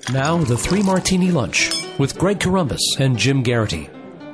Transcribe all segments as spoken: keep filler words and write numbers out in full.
Now, the Three Martini Lunch with Greg Corombos and Jim Garrity.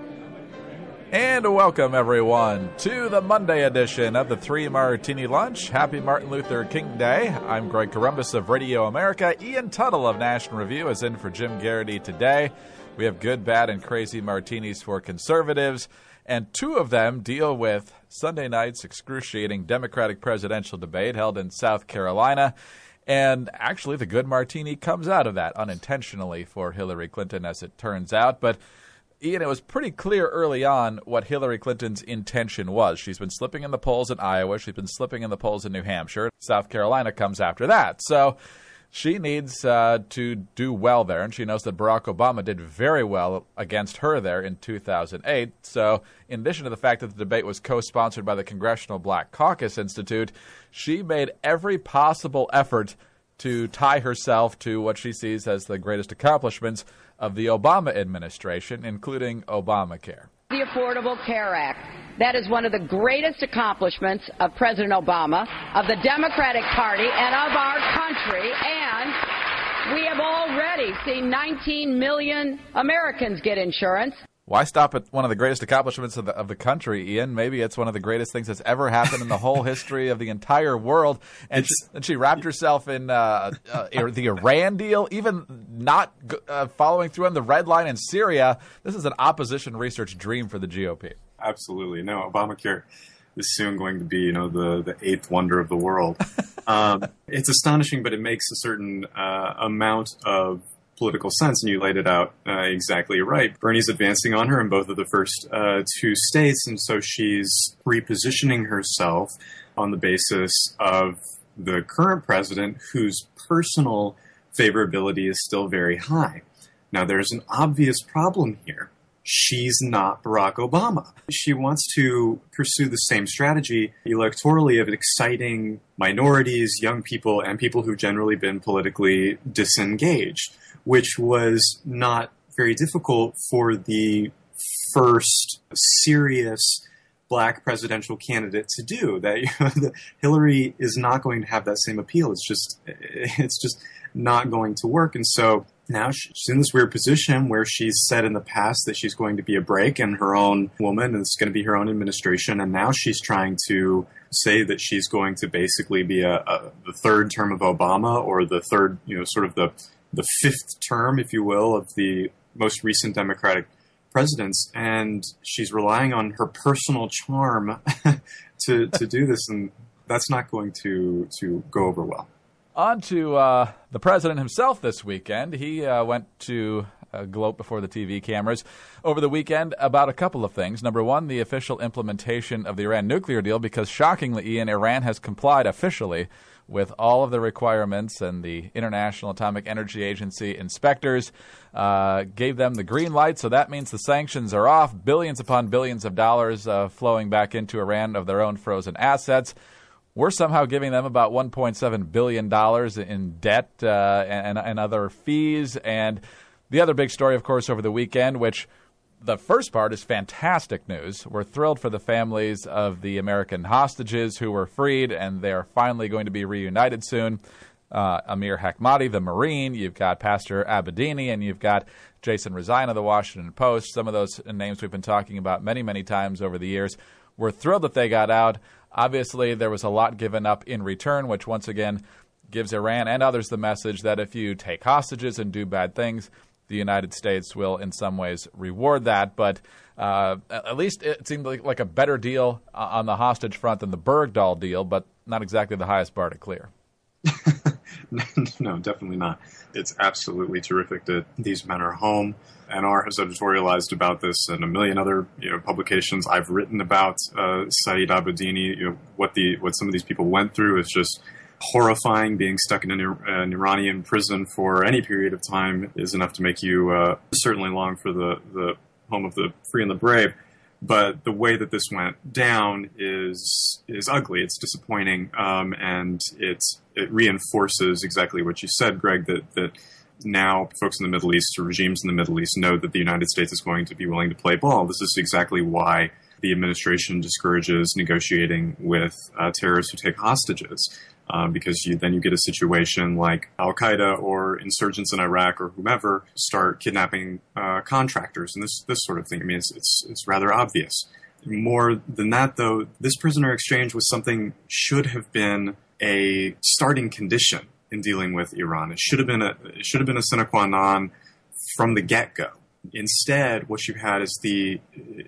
And welcome, everyone, to the Monday edition of the Three Martini Lunch. Happy Martin Luther King Day. I'm Greg Corombos of Radio America. Ian Tuttle of National Review is in for Jim Garrity today. We have good, bad, and crazy martinis for conservatives, and two of them deal with Sunday night's excruciating Democratic presidential debate held in South Carolina. And actually, the good martini comes out of that unintentionally for Hillary Clinton, as it turns out. But, Ian, it was pretty clear early on what Hillary Clinton's intention was. She's been slipping in the polls in Iowa. She's been slipping in the polls in New Hampshire. South Carolina comes after that. So she needs uh, to do well there, and she knows that Barack Obama did very well against her there in two thousand eight. So in addition to the fact that the debate was co-sponsored by the Congressional Black Caucus Institute, she made every possible effort to tie herself to what she sees as the greatest accomplishments of the Obama administration, including Obamacare. The Affordable Care Act. That is one of the greatest accomplishments of President Obama, of the Democratic Party, and of our country. And we have already seen nineteen million Americans get insurance. Why stop at one of the greatest accomplishments of the, of the country, Ian? Maybe it's one of the greatest things that's ever happened in the whole history of the entire world. And she, and she wrapped herself in uh, uh, the Iran deal, even not uh, following through on the red line in Syria. This is an opposition research dream for the G O P. Absolutely. No, Obamacare is soon going to be, you know, the, the eighth wonder of the world. um, it's astonishing, but it makes a certain uh, amount of political sense, and you laid it out uh, exactly right. Bernie's advancing on her in both of the first uh, two states, and so she's repositioning herself on the basis of the current president, whose personal favorability is still very high. Now, there's an obvious problem here. She's not Barack Obama. She wants to pursue the same strategy electorally of exciting minorities, young people, and people who've generally been politically disengaged, which was not very difficult for the first serious black presidential candidate to do. That, you know, the, Hillary is not going to have that same appeal. It's just, it's just not going to work. And so now she's in this weird position where she's said in the past that she's going to be a break and her own woman, and it's going to be her own administration. And now she's trying to say that she's going to basically be a, a the third term of Obama, or the third, you know, sort of the the fifth term, if you will, of the most recent Democratic presidents. And she's relying on her personal charm to to do this, and that's not going to to go over well. On to uh, the president himself this weekend. He uh, went to uh, gloat before the T V cameras over the weekend about a couple of things. Number one, the official implementation of the Iran nuclear deal, because shockingly, Ian, Iran has complied officially with all of the requirements, and the International Atomic Energy Agency inspectors uh, gave them the green light. So that means the sanctions are off, billions upon billions of dollars uh, flowing back into Iran of their own frozen assets. We're somehow giving them about one point seven billion dollars in debt uh, and, and other fees. And the other big story, of course, over the weekend, which the first part is fantastic news. We're thrilled for the families of the American hostages who were freed, and they're finally going to be reunited soon. Uh, Amir Hekmati, the Marine. You've got Pastor Abedini, and you've got Jason Rezaian of the Washington Post. Some of those names we've been talking about many, many times over the years. We're thrilled that they got out. Obviously, there was a lot given up in return, which once again gives Iran and others the message that if you take hostages and do bad things, the United States will in some ways reward that. But uh, at least it seemed like, like a better deal on the hostage front than the Bergdahl deal, but not exactly the highest bar to clear. No, definitely not. It's absolutely terrific that these men are home. N R has editorialized about this, and a million other, you know, publications. I've written about uh, Saeed Abedini. You know, what the what some of these people went through is just horrifying. Being stuck in an, an Iranian prison for any period of time is enough to make you uh, certainly long for the, the home of the free and the brave. But the way that this went down is is ugly. It's disappointing, um, and it it reinforces exactly what you said, Greg. That that now folks in the Middle East, or regimes in the Middle East, know that the United States is going to be willing to play ball. This is exactly why the administration discourages negotiating with uh, terrorists who take hostages. Um, because you, then you get a situation like Al-Qaeda or insurgents in Iraq or whomever start kidnapping uh, contractors and this this sort of thing. I mean, it's, it's it's rather obvious. More than that, though, this prisoner exchange was something should have been a starting condition in dealing with Iran. It should have been a it should have been a sine qua non from the get-go. Instead, what you had is the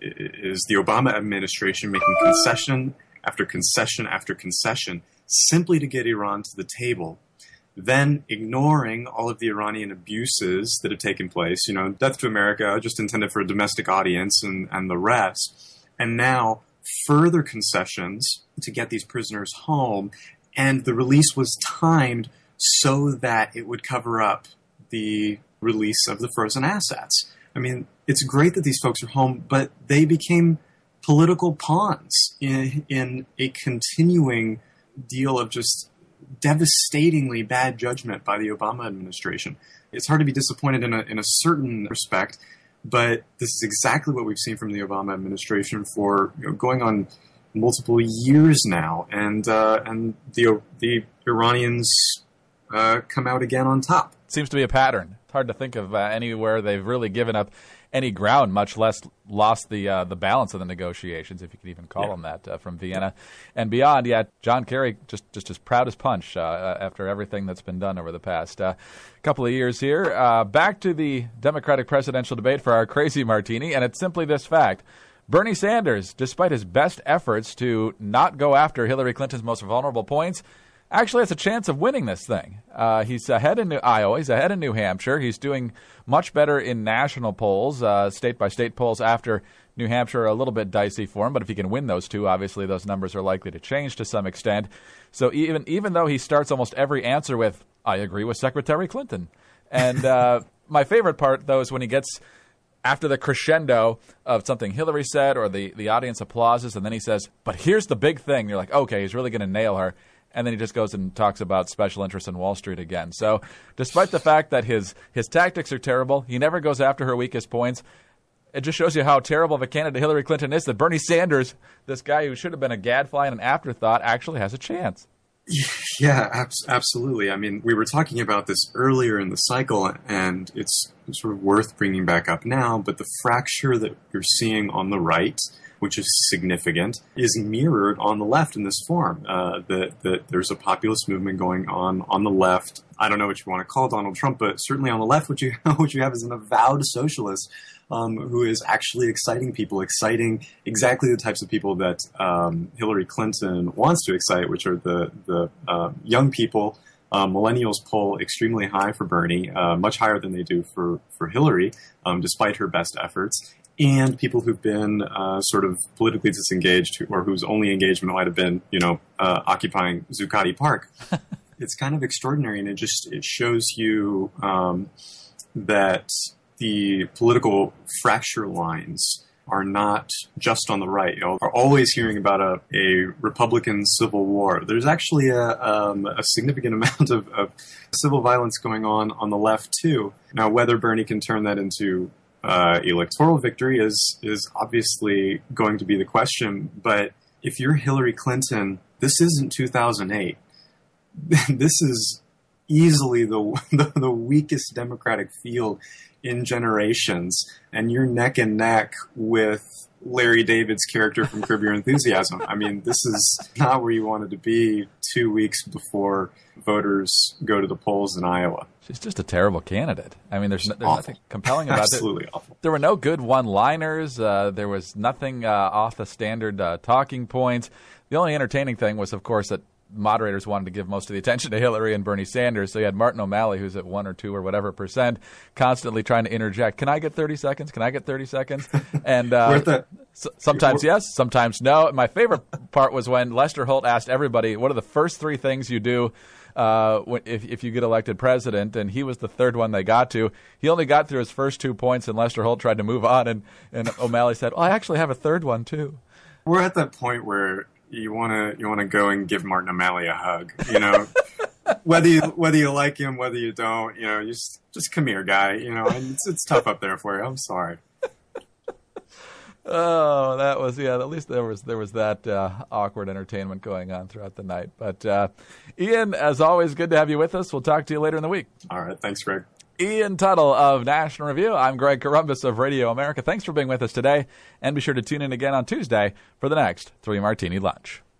is the Obama administration making concession after concession after concession, simply to get Iran to the table, then ignoring all of the Iranian abuses that have taken place, you know, Death to America, just intended for a domestic audience and, and the rest, and now further concessions to get these prisoners home, and the release was timed so that it would cover up the release of the frozen assets. I mean, it's great that these folks are home, but they became political pawns in, in a continuing deal of just devastatingly bad judgment by the Obama administration. It's hard to be disappointed in a, in a certain respect, but this is exactly what we've seen from the Obama administration for, you know, going on multiple years now, and uh, and the the Iranians uh, come out again on top. Seems to be a pattern. It's hard to think of uh, anywhere they've really given up any ground, much less lost the uh, the balance of the negotiations, if you could even call yeah. them that, uh, from Vienna and beyond. Yeah, John Kerry just, just as proud as punch uh, after everything that's been done over the past uh, couple of years here. Uh, back to the Democratic presidential debate for our crazy martini, and it's simply this fact. Bernie Sanders, despite his best efforts to not go after Hillary Clinton's most vulnerable points, actually has a chance of winning this thing. Uh, he's ahead in New- Iowa. He's ahead in New Hampshire. He's doing much better in national polls, uh, state-by-state polls after New Hampshire are a little bit dicey for him. But if he can win those two, obviously those numbers are likely to change to some extent. So even even though he starts almost every answer with, I agree with Secretary Clinton. And uh, my favorite part, though, is when he gets after the crescendo of something Hillary said or the, the audience applauses, and then he says, but here's the big thing. You're like, okay, he's really going to nail her. And then he just goes and talks about special interests in Wall Street again. So despite the fact that his his tactics are terrible, he never goes after her weakest points. It just shows you how terrible of a candidate Hillary Clinton is, that Bernie Sanders, this guy who should have been a gadfly and an afterthought, actually has a chance. Yeah, abs- absolutely. I mean, we were talking about this earlier in the cycle, and it's sort of worth bringing back up now, but the fracture that you're seeing on the right, which is significant, is mirrored on the left in this form. Uh, that the, there's a populist movement going on on the left. I don't know what you want to call Donald Trump, but certainly on the left, what you what you have is an avowed socialist um, who is actually exciting people, exciting exactly the types of people that um, Hillary Clinton wants to excite, which are the the uh, young people. Uh, millennials poll extremely high for Bernie, uh, much higher than they do for for Hillary, um, despite her best efforts. And people who've been uh, sort of politically disengaged, or whose only engagement might have been, you know, uh, occupying Zuccotti Park. It's kind of extraordinary, and it just it shows you um, that the political fracture lines are not just on the right. You know, we're always hearing about a, a Republican civil war. There's actually a, um, a significant amount of, of civil violence going on on the left, too. Now, whether Bernie can turn that into Uh, electoral victory is is obviously going to be the question. But if you're Hillary Clinton, this isn't two thousand eight. This is easily the, the the weakest Democratic field in generations, and you're neck and neck with Larry David's character from Curb Your Enthusiasm. I mean, this is not where you wanted to be two weeks before voters go to the polls in Iowa. She's just a terrible candidate. I mean, there's, no, there's nothing compelling about it. Absolutely awful. There were no good one-liners. Uh, there was nothing uh, off the standard uh, talking points. The only entertaining thing was, of course, that moderators wanted to give most of the attention to Hillary and Bernie Sanders. So you had Martin O'Malley, who's at one or two or whatever percent, constantly trying to interject. Can I get thirty seconds? Can I get thirty seconds? And uh, the, s- sometimes yes, sometimes no. My favorite part was when Lester Holt asked everybody, what are the first three things you do uh, if, if you get elected president? And he was the third one they got to. He only got through his first two points, and Lester Holt tried to move on. And, and O'Malley said, oh, I actually have a third one, too. We're at that point where you want to you want to go and give Martin O'Malley a hug, you know, whether you whether you like him, whether you don't, you know, just just come here, guy, you know, and it's it's tough up there for you. I'm sorry. Oh, that was yeah. At least there was there was that uh, awkward entertainment going on throughout the night. But uh, Ian, as always, good to have you with us. We'll talk to you later in the week. All right, thanks, Greg. Ian Tuttle of National Review. I'm Greg Corombos of Radio America. Thanks for being with us today, and be sure to tune in again on Tuesday for the next Three Martini Lunch.